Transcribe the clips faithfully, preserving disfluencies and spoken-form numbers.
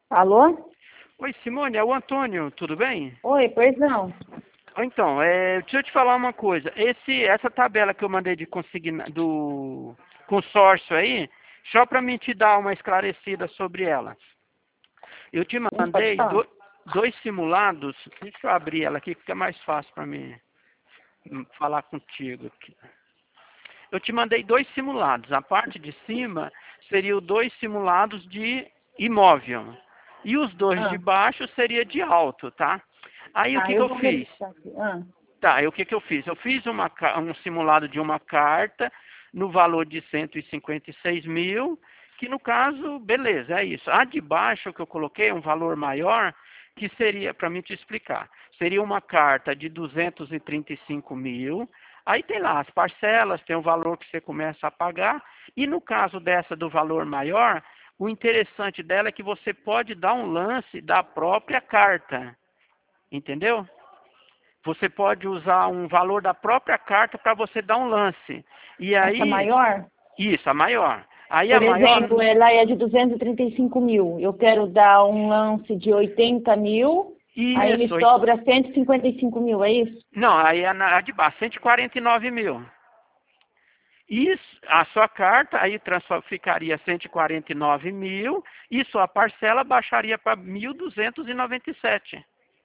Alô? Oi, Simone, é o Antônio, tudo bem? Oi, pois não. Então, é, deixa eu te falar uma coisa. Esse, essa tabela que eu mandei de consigna, do consórcio aí, só para mim te dar uma esclarecida sobre ela. Eu te Hum, Pode mandei falar. do, dois simulados. Deixa eu abrir ela aqui, fica mais fácil para mim hum, falar contigo aqui. Eu te mandei dois simulados. A parte de cima seriam dois simulados de imóvel. E os dois de Ah, baixo seria de alto, tá? Aí o tá, que que eu eu vou fiz? verificar aqui. Ah, Tá, e o que que eu fiz? Eu fiz uma, ca- um simulado de uma carta no valor de cento e cinquenta e seis mil, que no caso, beleza, é isso. A de baixo que eu coloquei, um valor maior, que seria, para mim te explicar, seria uma carta de duzentos e trinta e cinco mil, aí tem lá as parcelas, tem o valor que você começa a pagar, e no caso dessa do valor maior, o interessante dela é que você pode dar um lance da própria carta, entendeu? Você pode usar um valor da própria carta para você dar um lance. E essa aí, maior, isso, a maior. Aí a por maior, exemplo, ela é de duzentos e e trinta e cinco mil. Eu quero dar um lance de oitenta mil, aí me isso, oit- sobra cento e e cinquenta e cinco mil, é isso? não, aí é na a de baixo, cento e quarenta e nove mil. Isso, a sua carta aí transfor- ficaria cento e quarenta e nove mil e sua parcela baixaria para mil duzentos e noventa e sete.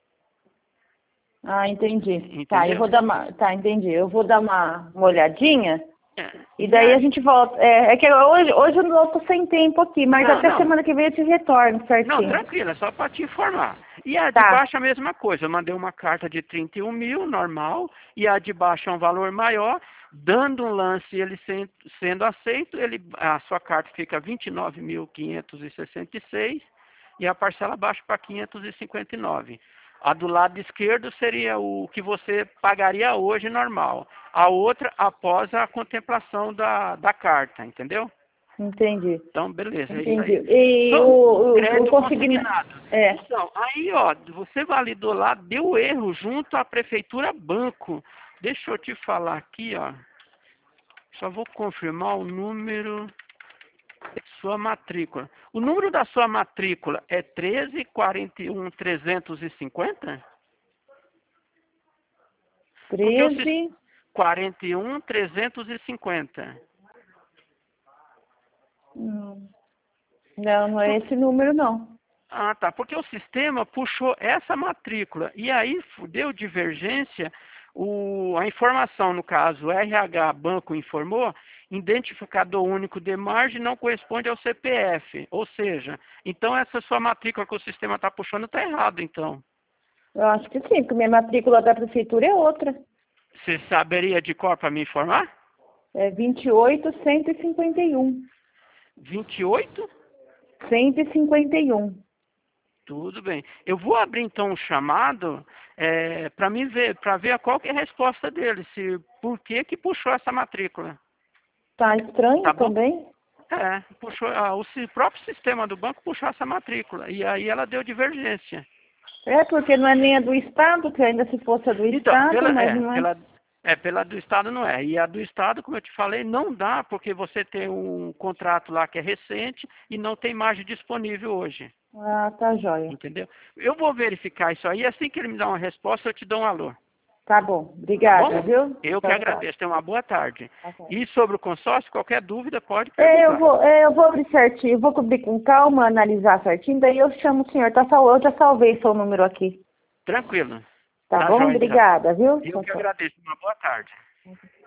Ah, entendi. Tá, eu Entendeu? vou dar uma, tá, entendi. Eu vou dar uma, uma olhadinha. É, E E daí a aí, gente volta. É, é que hoje, hoje eu não tô sem tempo aqui, mas não, até não. semana que vem eu te retorno Não, certinho. tranquilo, é só para te informar. E a de Tá, baixo a mesma coisa. Eu mandei uma carta de trinta e um mil, normal, e a de baixo é um valor maior. Dando um lance ele sen- sendo aceito, ele, a sua carta fica vinte e nove mil quinhentos e sessenta e seis e a parcela baixa para quinhentos e cinquenta e nove. A do lado esquerdo seria o que você pagaria hoje normal. A outra após a contemplação da, da carta, entendeu? entendi. Então, beleza, é isso Entendi. aí. E o, Sobre o, o crédito consigna... consignado. É, Então, aí, ó, você validou lá, deu erro junto à prefeitura banco. Deixa eu te falar aqui, ó. Só vou confirmar o número da sua matrícula. O número da sua matrícula é treze quarenta e um trezentos e cinquenta? Porque o sis- treze. quarenta e um trezentos e cinquenta. Hum, Não, não é esse número, não. Ah, tá. Porque o sistema puxou essa matrícula. E aí fu- deu divergência. O, a informação, no caso, R H Banco informou, identificador único de margem não corresponde ao C P F. Ou seja, então essa sua matrícula que o sistema está puxando está errado, então. Eu acho que sim, porque minha matrícula da prefeitura é outra. Você saberia de cor para me informar? É vinte e oito cento e cinquenta e um. vinte e oito. cento e cinquenta e um. Tudo bem. Eu vou abrir então um chamado para mim ver, para ver qual que é a resposta dele, se por que que puxou essa matrícula. Tá estranho Tá bom? também? É, puxou, ah, o si- próprio sistema do banco puxou essa matrícula. E aí ela deu divergência. É, porque não é nem a do Estado, que ainda se fosse a do Então, Estado, pela, mas é, não é. pela, é, pela do Estado não é. E a do Estado, como eu te falei, não dá, porque você tem um contrato lá que é recente e não tem margem disponível hoje. Ah, tá joia. Entendeu? Eu vou verificar isso aí. Assim que ele me dá uma resposta, eu te dou um alô. Tá bom. Tá Obrigada, bom? viu? Eu que Tchau, tchau. agradeço. Tenha uma boa tarde. Tá bom. E sobre o consórcio, qualquer dúvida, pode É, eu perguntar. vou, é, eu vou abrir certinho, eu vou cobrir com calma, analisar certinho, daí eu chamo o senhor, tá sal, eu já salvei seu número aqui. Tranquilo. Tá Tá bom? joia, então. Obrigada, viu? Eu Tchau, que tchau. agradeço. Uma boa tarde.